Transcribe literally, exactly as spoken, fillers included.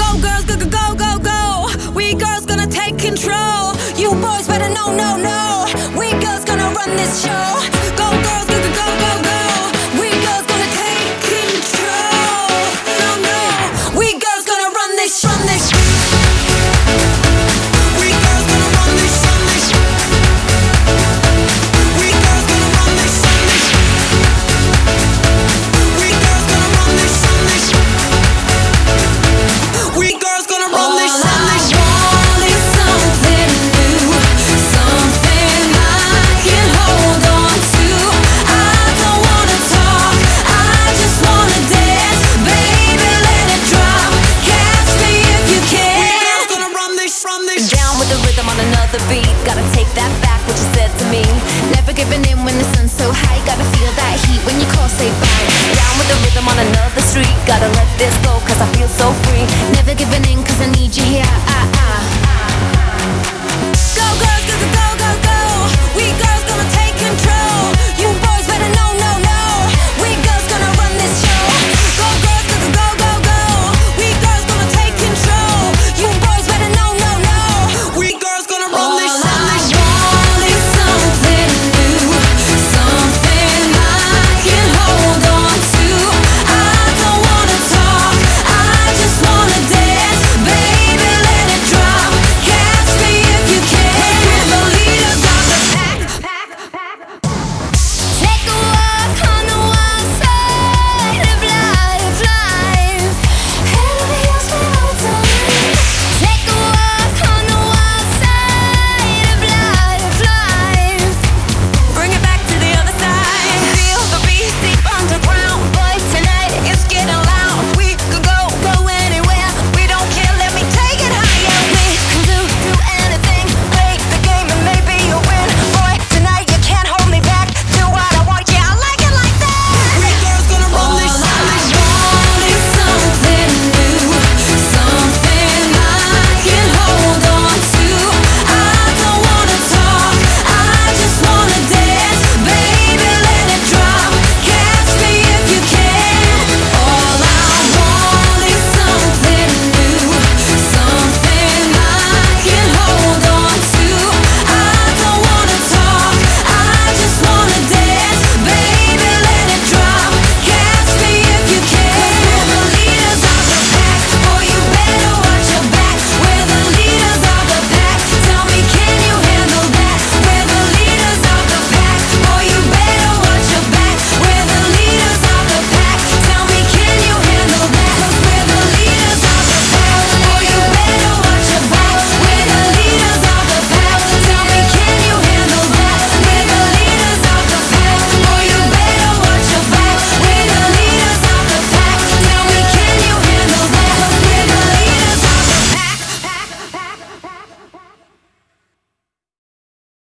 Go girls, go, go, go, go, go. We girls gonna take control. You boys better know, no, no. We girls gonna run this show. Go girls, go, go, go, go, go. We girls gonna take control. No, no. We girls gonna run this, run this. We girls gonna run this, run this. We girls gonna run this, run this. We girls gonna run this, run this. We girls gonna run this, run this. All I want is something new, something I can hold on to. I don't wanna talk, I just wanna dance. Baby, let it drop, catch me if you can. We girls gonna run this, run this. Down with the rhythm on another beat. Gotta take that back, what you said to me. Never giving in when the sun's so high. Gotta feel that heat when you call, say bye. Down with the rhythm on another street. Gotta let this go, cause I feel so free. Never giving in, cause I need you here. Ah, ah. Go girls, go, go, go, go, go.